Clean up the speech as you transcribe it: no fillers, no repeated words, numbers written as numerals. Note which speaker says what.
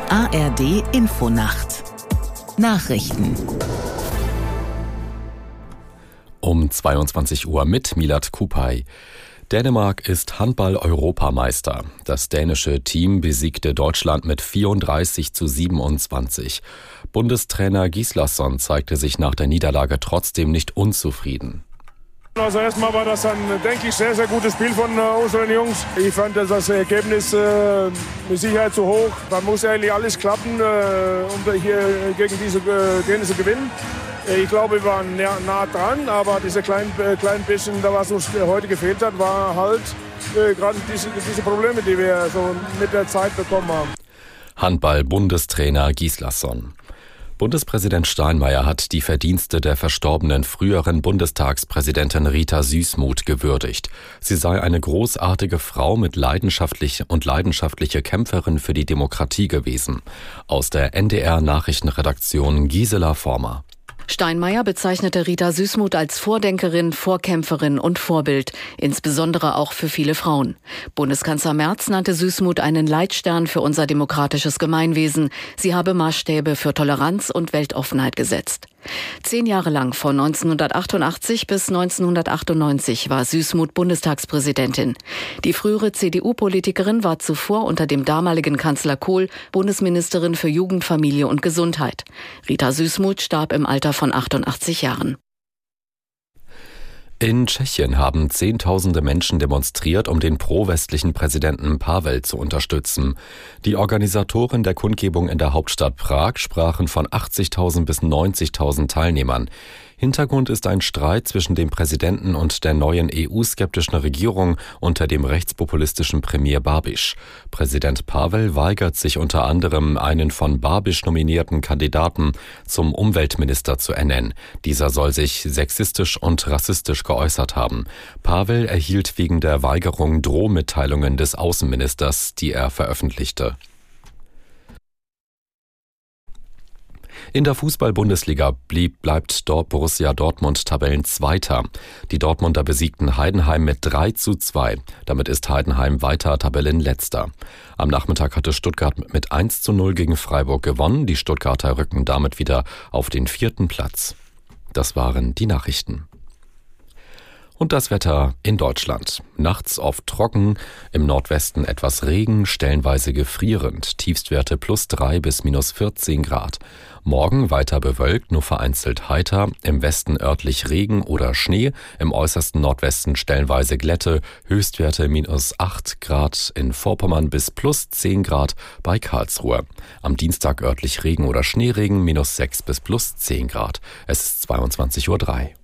Speaker 1: ARD Infonacht Nachrichten
Speaker 2: um 22 Uhr mit Milad Kupay. Dänemark ist Handball-Europameister. Das dänische Team besiegte Deutschland mit 34:27. Bundestrainer Gislason zeigte sich nach der Niederlage trotzdem nicht unzufrieden.
Speaker 3: Also erstmal war das ein, denke ich, sehr, sehr gutes Spiel von unseren Jungs. Ich fand das Ergebnis mit Sicherheit zu hoch. Da muss eigentlich alles klappen, um hier gegen diese zu gewinnen. Ich glaube, wir waren nah dran, aber diese kleinen bisschen, was uns heute gefehlt hat, war halt gerade diese Probleme, die wir so mit der Zeit bekommen haben.
Speaker 2: Handball-Bundestrainer Gislason. Bundespräsident Steinmeier hat die Verdienste der verstorbenen früheren Bundestagspräsidentin Rita Süssmuth gewürdigt. Sie sei eine großartige Frau mit leidenschaftliche Kämpferin für die Demokratie gewesen. Aus der NDR-Nachrichtenredaktion Gisela Former.
Speaker 4: Steinmeier bezeichnete Rita Süssmuth als Vordenkerin, Vorkämpferin und Vorbild, insbesondere auch für viele Frauen. Bundeskanzler Merz nannte Süssmuth einen Leitstern für unser demokratisches Gemeinwesen. Sie habe Maßstäbe für Toleranz und Weltoffenheit gesetzt. 10 Jahre lang, von 1988 bis 1998, war Süssmuth Bundestagspräsidentin. Die frühere CDU-Politikerin war zuvor unter dem damaligen Kanzler Kohl Bundesministerin für Jugend, Familie und Gesundheit. Rita Süssmuth starb im Alter von 88 Jahren.
Speaker 2: In Tschechien haben Zehntausende Menschen demonstriert, um den pro-westlichen Präsidenten Pavel zu unterstützen. Die Organisatoren der Kundgebung in der Hauptstadt Prag sprachen von 80.000 bis 90.000 Teilnehmern. Hintergrund ist ein Streit zwischen dem Präsidenten und der neuen EU-skeptischen Regierung unter dem rechtspopulistischen Premier Babiš. Präsident Pavel weigert sich unter anderem, einen von Babiš nominierten Kandidaten zum Umweltminister zu ernennen. Dieser soll sich sexistisch und rassistisch geäußert haben. Pavel erhielt wegen der Weigerung Drohmitteilungen des Außenministers, die er veröffentlichte. In der Fußball-Bundesliga bleibt Borussia Dortmund Tabellenzweiter. Die Dortmunder besiegten Heidenheim mit 3:2. Damit ist Heidenheim weiter Tabellenletzter. Am Nachmittag hatte Stuttgart mit 1:0 gegen Freiburg gewonnen. Die Stuttgarter rücken damit wieder auf den 4. Platz. Das waren die Nachrichten. Und das Wetter in Deutschland. Nachts oft trocken, im Nordwesten etwas Regen, stellenweise gefrierend, Tiefstwerte +3 bis -14 Grad. Morgen weiter bewölkt, nur vereinzelt heiter, im Westen örtlich Regen oder Schnee, im äußersten Nordwesten stellenweise Glätte, Höchstwerte -8 Grad in Vorpommern bis +10 Grad bei Karlsruhe. Am Dienstag örtlich Regen oder Schneeregen, -6 bis +10 Grad. Es ist 22:03 Uhr.